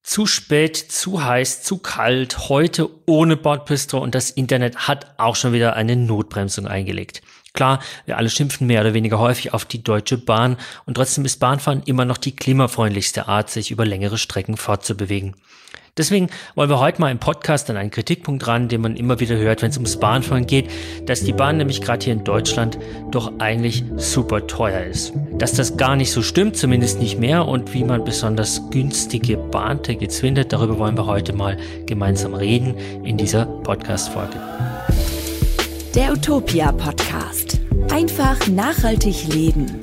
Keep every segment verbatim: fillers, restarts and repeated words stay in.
Zu spät, zu heiß, zu kalt, heute ohne Bordbistro und das Internet hat auch schon wieder eine Notbremsung eingelegt. Klar, wir alle schimpfen mehr oder weniger häufig auf die Deutsche Bahn und trotzdem ist Bahnfahren immer noch die klimafreundlichste Art, sich über längere Strecken fortzubewegen. Deswegen wollen wir heute mal im Podcast an einen Kritikpunkt ran, den man immer wieder hört, wenn es ums Bahnfahren geht, dass die Bahn nämlich gerade hier in Deutschland doch eigentlich super teuer ist. Dass das gar nicht so stimmt, zumindest nicht mehr, und wie man besonders günstige Bahntickets findet, darüber wollen wir heute mal gemeinsam reden in dieser Podcast-Folge. Der Utopia Podcast. Einfach nachhaltig leben.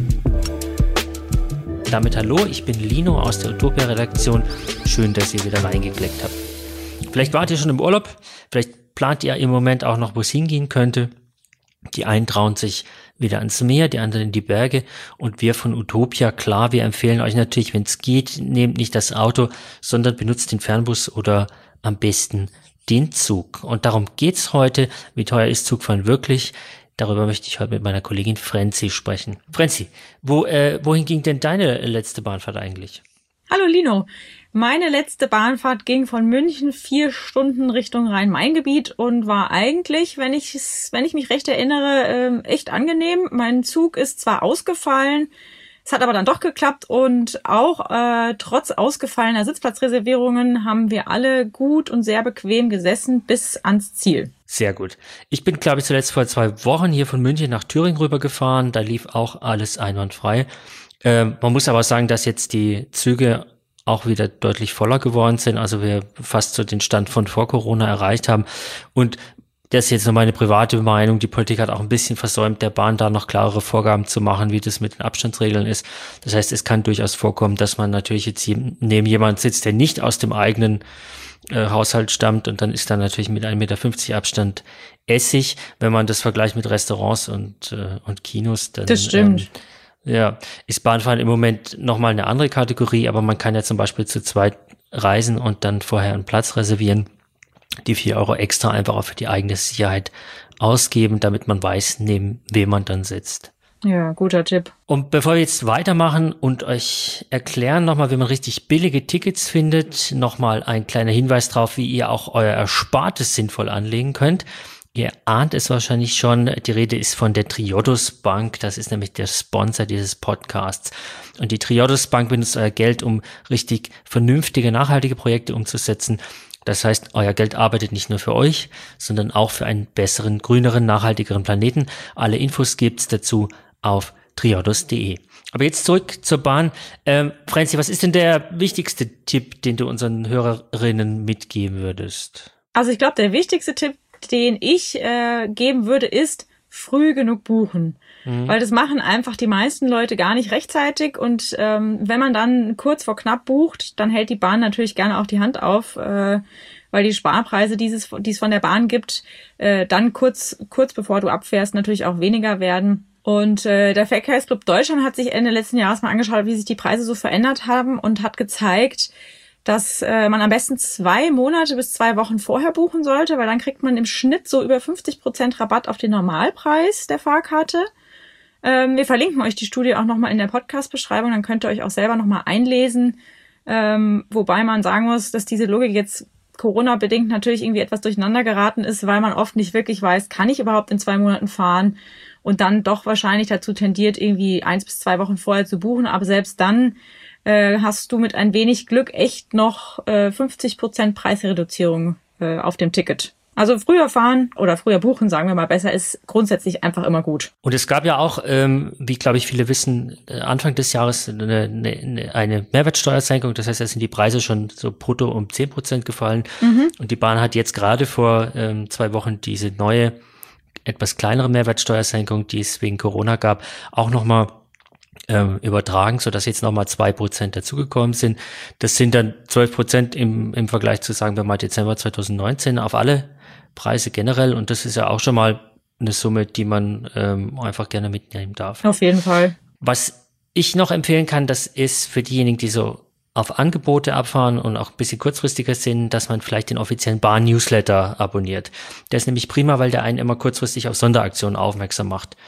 Damit hallo, ich bin Lino aus der Utopia-Redaktion. Schön, dass ihr wieder reingeklickt habt. Vielleicht wart ihr schon im Urlaub, vielleicht plant ihr im Moment auch noch, wo es hingehen könnte. Die einen trauen sich wieder ans Meer, die anderen in die Berge. Und wir von Utopia, klar, wir empfehlen euch natürlich, wenn es geht, nehmt nicht das Auto, sondern benutzt den Fernbus oder am besten den Zug. Und darum geht's heute. Wie teuer ist Zugfahren wirklich? Darüber möchte ich heute mit meiner Kollegin Franzi sprechen. Franzi, wo, äh, wohin ging denn deine letzte Bahnfahrt eigentlich? Hallo Lino, meine letzte Bahnfahrt ging von München vier Stunden Richtung Rhein-Main-Gebiet und war eigentlich, wenn ich wenn ich mich recht erinnere, echt angenehm. Mein Zug ist zwar ausgefallen, es hat aber dann doch geklappt und auch äh, trotz ausgefallener Sitzplatzreservierungen haben wir alle gut und sehr bequem gesessen bis ans Ziel. Sehr gut. Ich bin, glaube ich, zuletzt vor zwei Wochen hier von München nach Thüringen rübergefahren. Da lief auch alles einwandfrei. Ähm, man muss aber sagen, dass jetzt die Züge auch wieder deutlich voller geworden sind. Also wir fast so den Stand von vor Corona erreicht haben. Und das ist jetzt nur meine private Meinung. Die Politik hat auch ein bisschen versäumt, der Bahn da noch klarere Vorgaben zu machen, wie das mit den Abstandsregeln ist. Das heißt, es kann durchaus vorkommen, dass man natürlich jetzt neben jemand sitzt, der nicht aus dem eigenen äh, Haushalt stammt, und dann ist da natürlich mit ein Meter fünfzig Abstand Essig. Wenn man das vergleicht mit Restaurants und äh, und Kinos, dann das stimmt. Ähm, ja, ist Bahnfahren im Moment nochmal eine andere Kategorie, aber man kann ja zum Beispiel zu zweit reisen und dann vorher einen Platz reservieren. Die vier Euro extra einfach auch für die eigene Sicherheit ausgeben, damit man weiß, neben wem man dann sitzt. Ja, guter Tipp. Und bevor wir jetzt weitermachen und euch erklären nochmal, wie man richtig billige Tickets findet, nochmal ein kleiner Hinweis drauf, wie ihr auch euer Erspartes sinnvoll anlegen könnt. Ihr ahnt es wahrscheinlich schon, die Rede ist von der Triodos Bank, das ist nämlich der Sponsor dieses Podcasts. Und die Triodos Bank benutzt euer Geld, um richtig vernünftige, nachhaltige Projekte umzusetzen. Das heißt, euer Geld arbeitet nicht nur für euch, sondern auch für einen besseren, grüneren, nachhaltigeren Planeten. Alle Infos gibt's dazu auf triodos punkt de. Aber jetzt zurück zur Bahn. Ähm, Franzi, was ist denn der wichtigste Tipp, den du unseren Hörerinnen mitgeben würdest? Also ich glaube, der wichtigste Tipp, den ich äh, geben würde, ist früh genug buchen. Mhm. Weil das machen einfach die meisten Leute gar nicht rechtzeitig und ähm, wenn man dann kurz vor knapp bucht, dann hält die Bahn natürlich gerne auch die Hand auf, äh, weil die Sparpreise, die es, die es von der Bahn gibt, äh, dann kurz kurz bevor du abfährst, natürlich auch weniger werden. Und äh, der Verkehrsclub Deutschland hat sich Ende letzten Jahres mal angeschaut, wie sich die Preise so verändert haben und hat gezeigt, dass äh, man am besten zwei Monate bis zwei Wochen vorher buchen sollte, weil dann kriegt man im Schnitt so über fünfzig Prozent Rabatt auf den Normalpreis der Fahrkarte. Ähm, wir verlinken euch die Studie auch nochmal in der Podcast-Beschreibung, dann könnt ihr euch auch selber nochmal einlesen. Ähm, wobei man sagen muss, dass diese Logik jetzt Corona-bedingt natürlich irgendwie etwas durcheinander geraten ist, weil man oft nicht wirklich weiß, kann ich überhaupt in zwei Monaten fahren? Und dann doch wahrscheinlich dazu tendiert, irgendwie eins bis zwei Wochen vorher zu buchen. Aber selbst dann äh, hast du mit ein wenig Glück echt noch äh, fünfzig Prozent Preisreduzierung äh, auf dem Ticket. Also früher fahren oder früher buchen, sagen wir mal besser, ist grundsätzlich einfach immer gut. Und es gab ja auch, ähm, wie glaube ich viele wissen, Anfang des Jahres eine, eine, eine Mehrwertsteuersenkung. Das heißt, da sind die Preise schon so brutto um zehn Prozent gefallen. Mhm. Und die Bahn hat jetzt gerade vor ähm, zwei Wochen diese neue, etwas kleinere Mehrwertsteuersenkung, die es wegen Corona gab, auch nochmal ähm, übertragen, sodass jetzt nochmal zwei Prozent dazugekommen sind. Das sind dann zwölf Prozent im, im Vergleich zu, sagen wir mal, Dezember zwanzig neunzehn auf alle Preise generell. Und das ist ja auch schon mal eine Summe, die man ähm, einfach gerne mitnehmen darf. Auf jeden Fall. Was ich noch empfehlen kann, das ist für diejenigen, die so auf Angebote abfahren und auch ein bisschen kurzfristiger sind, dass man vielleicht den offiziellen Bahn-Newsletter abonniert. Der ist nämlich prima, weil der einen immer kurzfristig auf Sonderaktionen aufmerksam macht.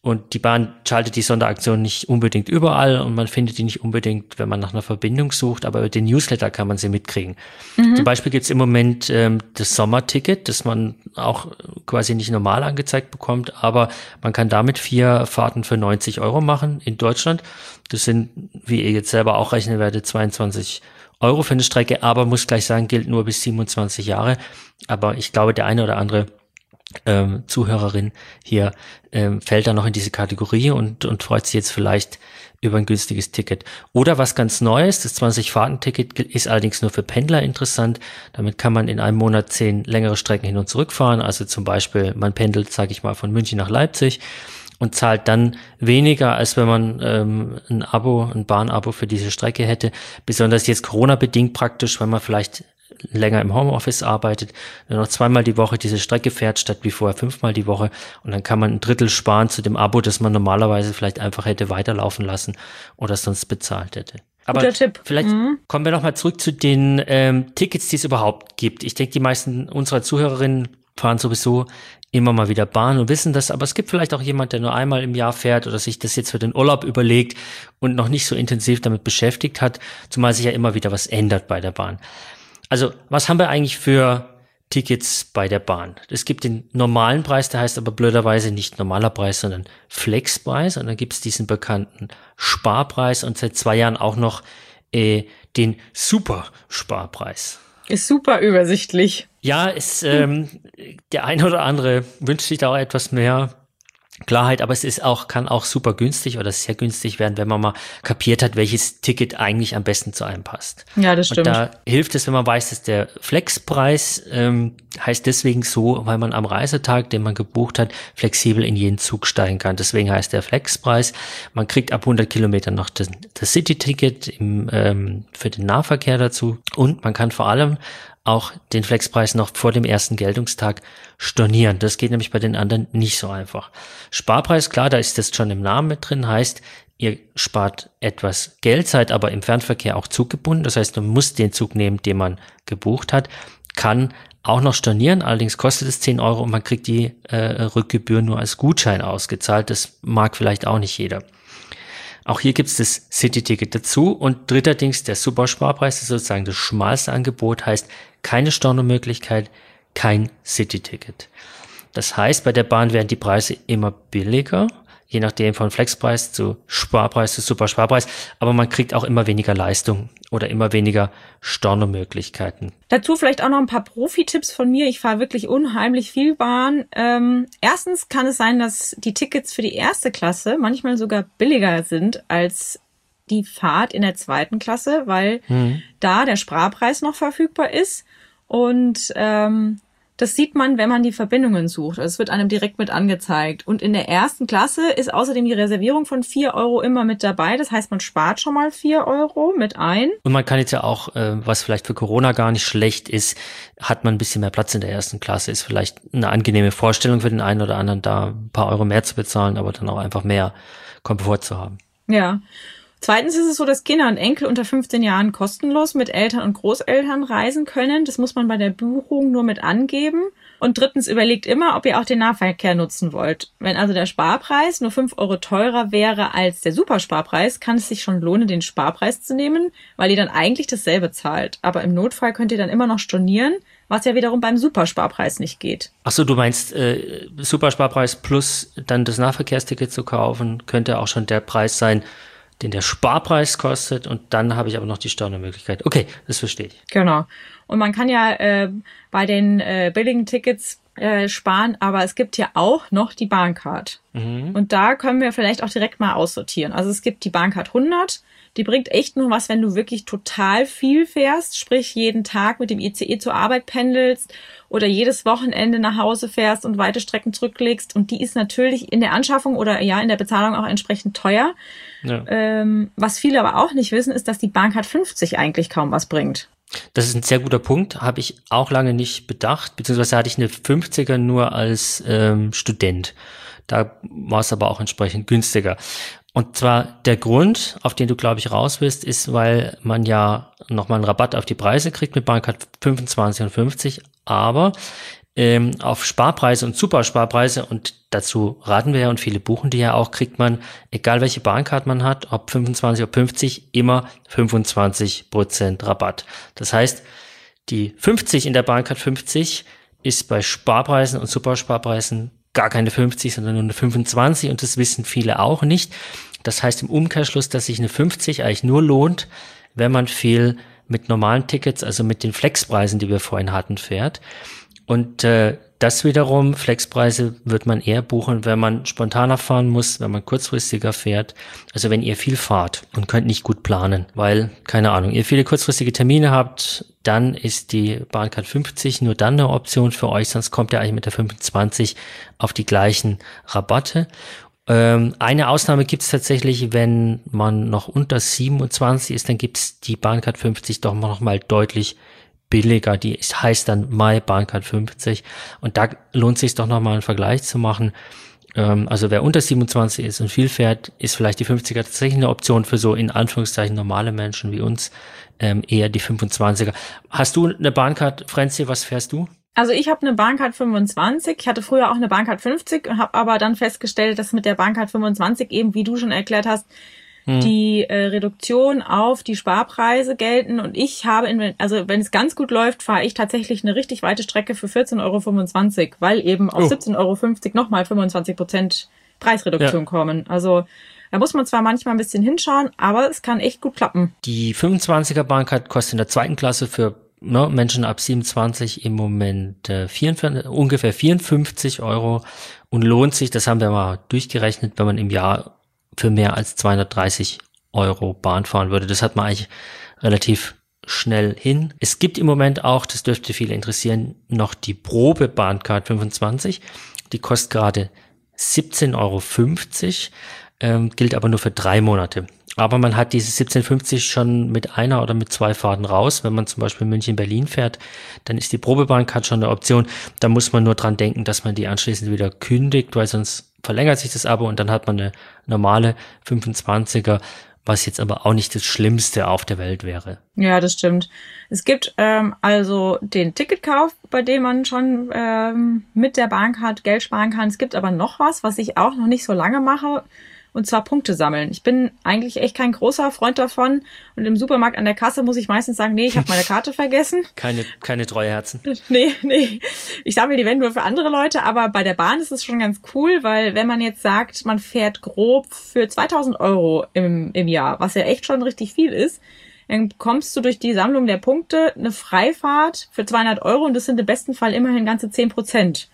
Und die Bahn schaltet die Sonderaktion nicht unbedingt überall und man findet die nicht unbedingt, wenn man nach einer Verbindung sucht, aber über den Newsletter kann man sie mitkriegen. Mhm. Zum Beispiel gibt's im Moment ähm, das Sommerticket, das man auch quasi nicht normal angezeigt bekommt, aber man kann damit vier Fahrten für neunzig Euro machen in Deutschland. Das sind, wie ihr jetzt selber auch rechnen werdet, zweiundzwanzig Euro für eine Strecke, aber muss gleich sagen, gilt nur bis siebenundzwanzig Jahre. Aber ich glaube, der eine oder andere Ähm, Zuhörerin hier ähm, fällt da noch in diese Kategorie und, und freut sich jetzt vielleicht über ein günstiges Ticket. Oder was ganz Neues, das zwanzig-Fahrten-Ticket ist allerdings nur für Pendler interessant. Damit kann man in einem Monat zehn längere Strecken hin und zurück fahren. Also zum Beispiel, man pendelt, sage ich mal, von München nach Leipzig und zahlt dann weniger, als wenn man ähm, ein Abo, ein Bahnabo für diese Strecke hätte. Besonders jetzt Corona-bedingt praktisch, weil man vielleicht länger im Homeoffice arbeitet, nur noch zweimal die Woche diese Strecke fährt, statt wie vorher fünfmal die Woche. Und dann kann man ein Drittel sparen zu dem Abo, das man normalerweise vielleicht einfach hätte weiterlaufen lassen oder sonst bezahlt hätte. Aber Guter Tipp. Vielleicht mhm. kommen wir nochmal zurück zu den ähm, Tickets, die es überhaupt gibt. Ich denke, die meisten unserer Zuhörerinnen fahren sowieso immer mal wieder Bahn und wissen das, aber es gibt vielleicht auch jemand, der nur einmal im Jahr fährt oder sich das jetzt für den Urlaub überlegt und noch nicht so intensiv damit beschäftigt hat, zumal sich ja immer wieder was ändert bei der Bahn. Also, was haben wir eigentlich für Tickets bei der Bahn? Es gibt den normalen Preis, der heißt aber blöderweise nicht normaler Preis, sondern Flexpreis. Und dann gibt es diesen bekannten Sparpreis und seit zwei Jahren auch noch äh, den Super-Sparpreis. Ist super übersichtlich. Ja, ist, ähm, der eine oder andere wünscht sich da auch etwas mehr Klarheit, aber es ist auch, kann auch super günstig oder sehr günstig werden, wenn man mal kapiert hat, welches Ticket eigentlich am besten zu einem passt. Ja, das stimmt. Und da hilft es, wenn man weiß, dass der Flexpreis ähm, heißt deswegen so, weil man am Reisetag, den man gebucht hat, flexibel in jeden Zug steigen kann. Deswegen heißt der Flexpreis. Man kriegt ab hundert Kilometern noch das, das City-Ticket im, ähm, für den Nahverkehr dazu und man kann vor allem auch den Flexpreis noch vor dem ersten Geltungstag stornieren. Das geht nämlich bei den anderen nicht so einfach. Sparpreis, klar, da ist das schon im Namen mit drin, heißt, ihr spart etwas Geld, seid aber im Fernverkehr auch zuggebunden. Das heißt, man muss den Zug nehmen, den man gebucht hat, kann auch noch stornieren, allerdings kostet es zehn Euro und man kriegt die äh, Rückgebühr nur als Gutschein ausgezahlt. Das mag vielleicht auch nicht jeder. Auch hier gibt es das City-Ticket dazu und dritterdings der Supersparpreis, das ist sozusagen das schmalste Angebot, heißt keine Stornomöglichkeit, kein City-Ticket. Das heißt, bei der Bahn werden die Preise immer billiger, je nachdem von Flexpreis zu Sparpreis zu Supersparpreis, aber man kriegt auch immer weniger Leistung oder immer weniger Stornomöglichkeiten. Dazu vielleicht auch noch ein paar Profi-Tipps von mir. Ich fahre wirklich unheimlich viel Bahn. Ähm, erstens kann es sein, dass die Tickets für die erste Klasse manchmal sogar billiger sind als die Fahrt in der zweiten Klasse, weil mhm. da der Sparpreis noch verfügbar ist. Und ähm, das sieht man, wenn man die Verbindungen sucht. Also es wird einem direkt mit angezeigt. Und in der ersten Klasse ist außerdem die Reservierung von vier Euro immer mit dabei. Das heißt, man spart schon mal vier Euro mit ein. Und man kann jetzt ja auch, äh, was vielleicht für Corona gar nicht schlecht ist, hat man ein bisschen mehr Platz in der ersten Klasse. Ist vielleicht eine angenehme Vorstellung für den einen oder anderen, da ein paar Euro mehr zu bezahlen, aber dann auch einfach mehr Komfort zu haben. Ja. Zweitens ist es so, dass Kinder und Enkel unter fünfzehn Jahren kostenlos mit Eltern und Großeltern reisen können. Das muss man bei der Buchung nur mit angeben. Und drittens, überlegt immer, ob ihr auch den Nahverkehr nutzen wollt. Wenn also der Sparpreis nur fünf Euro teurer wäre als der Supersparpreis, kann es sich schon lohnen, den Sparpreis zu nehmen, weil ihr dann eigentlich dasselbe zahlt. Aber im Notfall könnt ihr dann immer noch stornieren, was ja wiederum beim Supersparpreis nicht geht. Ach so, du meinst äh, Supersparpreis plus dann das Nahverkehrsticket zu kaufen, könnte auch schon der Preis sein, den der Sparpreis kostet und dann habe ich aber noch die Stornomöglichkeit. Okay, das verstehe ich. Genau. Und man kann ja äh, bei den äh, billigen Tickets äh, sparen, aber es gibt ja auch noch die Bahncard. Mhm. Und da können wir vielleicht auch direkt mal aussortieren. Also es gibt die Bahncard hundert, die bringt echt nur was, wenn du wirklich total viel fährst, sprich jeden Tag mit dem I C E zur Arbeit pendelst oder jedes Wochenende nach Hause fährst und weite Strecken zurücklegst. Und die ist natürlich in der Anschaffung oder ja in der Bezahlung auch entsprechend teuer. Ja. Ähm, was viele aber auch nicht wissen, ist, dass die Bahncard fünfzig eigentlich kaum was bringt. Das ist ein sehr guter Punkt, habe ich auch lange nicht bedacht, beziehungsweise hatte ich eine fünfziger nur als ähm, Student. Da war es aber auch entsprechend günstiger. Und zwar der Grund, auf den du, glaube ich, raus willst, ist, weil man ja nochmal einen Rabatt auf die Preise kriegt mit Bahncard fünfundzwanzig und fünfzig, aber ähm, auf Sparpreise und Supersparpreise, und dazu raten wir ja und viele buchen die ja auch, kriegt man, egal welche Bahncard man hat, ob fünfundzwanzig, ob fünfzig, immer fünfundzwanzig Prozent Rabatt. Das heißt, die fünfzig in der Bahncard fünfzig ist bei Sparpreisen und Supersparpreisen gar keine fünfzig, sondern nur eine fünfundzwanzig, und das wissen viele auch nicht. Das heißt im Umkehrschluss, dass sich eine fünfzig eigentlich nur lohnt, wenn man viel mit normalen Tickets, also mit den Flexpreisen, die wir vorhin hatten, fährt. Und äh, das wiederum, Flexpreise wird man eher buchen, wenn man spontaner fahren muss, wenn man kurzfristiger fährt. Also wenn ihr viel fahrt und könnt nicht gut planen, weil, keine Ahnung, ihr viele kurzfristige Termine habt, dann ist die Bahncard fünfzig nur dann eine Option für euch, sonst kommt ihr eigentlich mit der fünfundzwanzig auf die gleichen Rabatte. Ähm, eine Ausnahme gibt es tatsächlich, wenn man noch unter siebenundzwanzig ist, dann gibt es die Bahncard fünfzig doch noch mal deutlich billiger. Die heißt dann My Bahncard fünfzig, und da lohnt es sich doch noch mal einen Vergleich zu machen. Ähm, also wer unter siebenundzwanzig ist und viel fährt, ist vielleicht die fünfziger tatsächlich eine Option für so in Anführungszeichen normale Menschen wie uns, ähm, eher die fünfundzwanziger. Hast du eine Bahncard, Franzi, was fährst du? Also ich habe eine Bahncard fünfundzwanzig, ich hatte früher auch eine Bahncard fünfzig und habe aber dann festgestellt, dass mit der Bahncard fünfundzwanzig eben, wie du schon erklärt hast, hm. die äh, Reduktion auf die Sparpreise gelten, und ich habe, in, also wenn es ganz gut läuft, fahre ich tatsächlich eine richtig weite Strecke für vierzehn Euro fünfundzwanzig, weil eben auf oh. siebzehn Euro fünfzig nochmal fünfundzwanzig Prozent Preisreduktion ja. kommen. Also da muss man zwar manchmal ein bisschen hinschauen, aber es kann echt gut klappen. Die fünfundzwanziger Bahncard kostet in der zweiten Klasse für Ne, Menschen ab siebenundzwanzig im Moment äh, vierundvierzig, ungefähr vierundfünfzig Euro, und lohnt sich, das haben wir mal durchgerechnet, wenn man im Jahr für mehr als zweihundertdreißig Euro Bahn fahren würde. Das hat man eigentlich relativ schnell hin. Es gibt im Moment auch, das dürfte viele interessieren, noch die Probe Bahncard fünfundzwanzig. Die kostet gerade siebzehn Euro fünfzig, ähm, gilt aber nur für drei Monate. Aber man hat diese siebzehn fünfzig schon mit einer oder mit zwei Fahrten raus. Wenn man zum Beispiel München-Berlin fährt, dann ist die Probebahncard schon eine Option. Da muss man nur dran denken, dass man die anschließend wieder kündigt, weil sonst verlängert sich das Abo und dann hat man eine normale fünfundzwanziger, was jetzt aber auch nicht das Schlimmste auf der Welt wäre. Ja, das stimmt. Es gibt ähm, also den Ticketkauf, bei dem man schon ähm, mit der Bahncard Geld sparen kann. Es gibt aber noch was, was ich auch noch nicht so lange mache, und zwar Punkte sammeln. Ich bin eigentlich echt kein großer Freund davon, und im Supermarkt an der Kasse muss ich meistens sagen, nee, ich habe meine Karte vergessen. Keine keine Treuherzen. Nee, nee. Ich sammle die, wenn, nur für andere Leute, aber bei der Bahn ist es schon ganz cool, weil wenn man jetzt sagt, man fährt grob für zweitausend Euro im, im Jahr, was ja echt schon richtig viel ist, dann bekommst du durch die Sammlung der Punkte eine Freifahrt für zweihundert Euro, und das sind im besten Fall immerhin ganze zehn Prozent.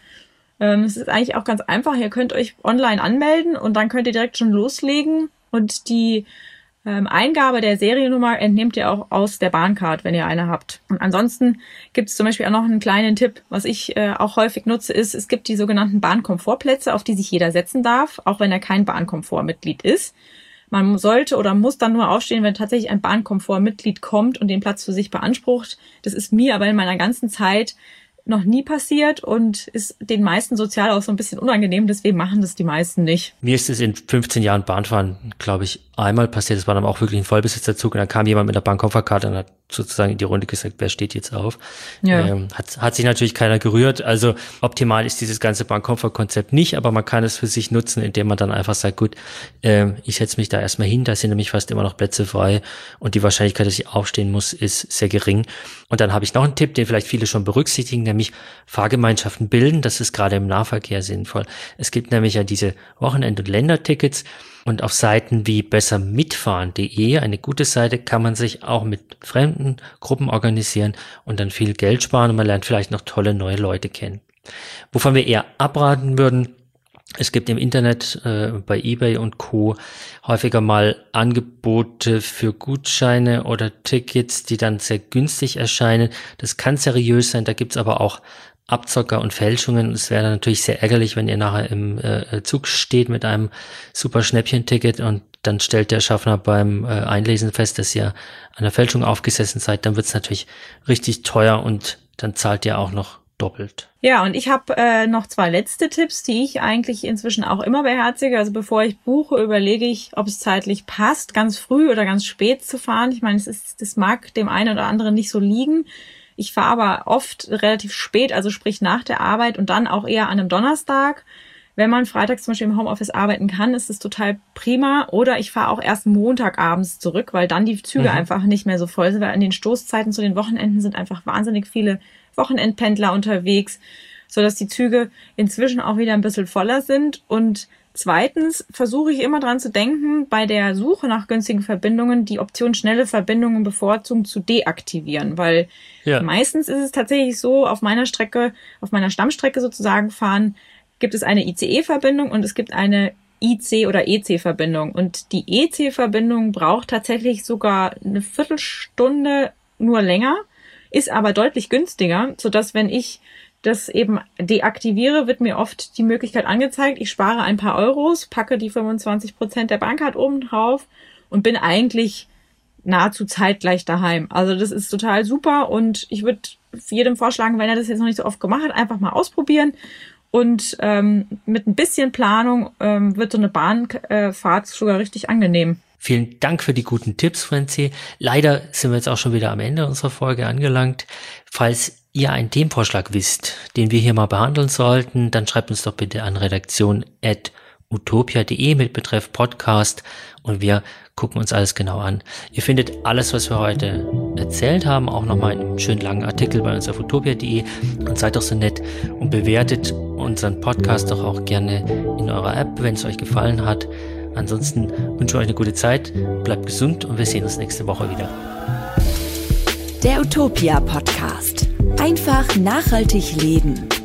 Es ist eigentlich auch ganz einfach. Ihr könnt euch online anmelden und dann könnt ihr direkt schon loslegen. Und die ähm, Eingabe der Seriennummer entnehmt ihr auch aus der Bahncard, wenn ihr eine habt. Und ansonsten gibt es zum Beispiel auch noch einen kleinen Tipp, was ich äh, auch häufig nutze, ist, es gibt die sogenannten Bahnkomfortplätze, auf die sich jeder setzen darf, auch wenn er kein Bahnkomfortmitglied ist. Man sollte oder muss dann nur aufstehen, wenn tatsächlich ein Bahnkomfortmitglied kommt und den Platz für sich beansprucht. Das ist mir aber in meiner ganzen Zeit noch nie passiert und ist den meisten sozial auch so ein bisschen unangenehm, deswegen machen das die meisten nicht. Mir ist es in fünfzehn Jahren Bahnfahren, glaube ich, einmal passiert. Das war dann auch wirklich ein Vollbesitzerzug, und dann kam jemand mit der Bahnkomfortkarte und hat sozusagen in die Runde gesagt, wer steht jetzt auf? Ja. Ähm, hat, hat sich natürlich keiner gerührt. Also optimal ist dieses ganze Bahnkomfortkonzept nicht, aber man kann es für sich nutzen, indem man dann einfach sagt, gut, ähm, ich setze mich da erstmal hin, da sind nämlich fast immer noch Plätze frei und die Wahrscheinlichkeit, dass ich aufstehen muss, ist sehr gering. Und dann habe ich noch einen Tipp, den vielleicht viele schon berücksichtigen, nämlich Fahrgemeinschaften bilden. Das ist gerade im Nahverkehr sinnvoll. Es gibt nämlich ja diese Wochenend- und Ländertickets, und auf Seiten wie besser mitfahren punkt de, eine gute Seite, kann man sich auch mit fremden Gruppen organisieren und dann viel Geld sparen, und man lernt vielleicht noch tolle neue Leute kennen. Wovon wir eher abraten würden, es gibt im Internet äh, bei eBay und Co. häufiger mal Angebote für Gutscheine oder Tickets, die dann sehr günstig erscheinen. Das kann seriös sein, da gibt's aber auch Abzocker und Fälschungen. Es wäre dann natürlich sehr ärgerlich, wenn ihr nachher im äh, Zug steht mit einem super Schnäppchen-Ticket und dann stellt der Schaffner beim äh, Einlesen fest, dass ihr an der Fälschung aufgesessen seid. Dann wird's natürlich richtig teuer und dann zahlt ihr auch noch doppelt. Ja, und ich habe äh, noch zwei letzte Tipps, die ich eigentlich inzwischen auch immer beherzige. Also bevor ich buche, überlege ich, ob es zeitlich passt, ganz früh oder ganz spät zu fahren. Ich meine, es ist, das mag dem einen oder anderen nicht so liegen. Ich fahre aber oft relativ spät, also sprich nach der Arbeit und dann auch eher an einem Donnerstag. Wenn man freitags zum Beispiel im Homeoffice arbeiten kann, ist es total prima. Oder ich fahre auch erst Montagabends zurück, weil dann die Züge mhm. einfach nicht mehr so voll sind, weil an den Stoßzeiten zu den Wochenenden sind einfach wahnsinnig viele Wochenendpendler unterwegs, sodass die Züge inzwischen auch wieder ein bisschen voller sind. Und zweitens versuche ich immer dran zu denken, bei der Suche nach günstigen Verbindungen die Option schnelle Verbindungen bevorzugen zu deaktivieren, weil ja. meistens ist es tatsächlich so, auf meiner Strecke, auf meiner Stammstrecke sozusagen fahren, gibt es eine I C E-Verbindung und es gibt eine I C- oder E C-Verbindung. Und die E C-Verbindung braucht tatsächlich sogar eine Viertelstunde nur länger, ist aber deutlich günstiger, sodass wenn ich das eben deaktiviere, wird mir oft die Möglichkeit angezeigt, ich spare ein paar Euros, packe die fünfundzwanzig Prozent der Bahncard oben drauf und bin eigentlich nahezu zeitgleich daheim. Also das ist total super und ich würde jedem vorschlagen, wenn er das jetzt noch nicht so oft gemacht hat, einfach mal ausprobieren. Und ähm, mit ein bisschen Planung ähm, wird so eine Bahnfahrt äh, sogar richtig angenehm. Vielen Dank für die guten Tipps, Franzi. Leider sind wir jetzt auch schon wieder am Ende unserer Folge angelangt. Falls ihr einen Themenvorschlag wisst, den wir hier mal behandeln sollten, dann schreibt uns doch bitte an redaktion at utopia punkt de mit Betreff Podcast und wir gucken uns alles genau an. Ihr findet alles, was wir heute erzählt haben, auch nochmal in einem schönen langen Artikel bei uns auf utopia punkt de und seid doch so nett und bewertet unseren Podcast doch auch gerne in eurer App, wenn es euch gefallen hat. Ansonsten wünsche ich euch eine gute Zeit, bleibt gesund und wir sehen uns nächste Woche wieder. Der Utopia Podcast. Einfach nachhaltig leben.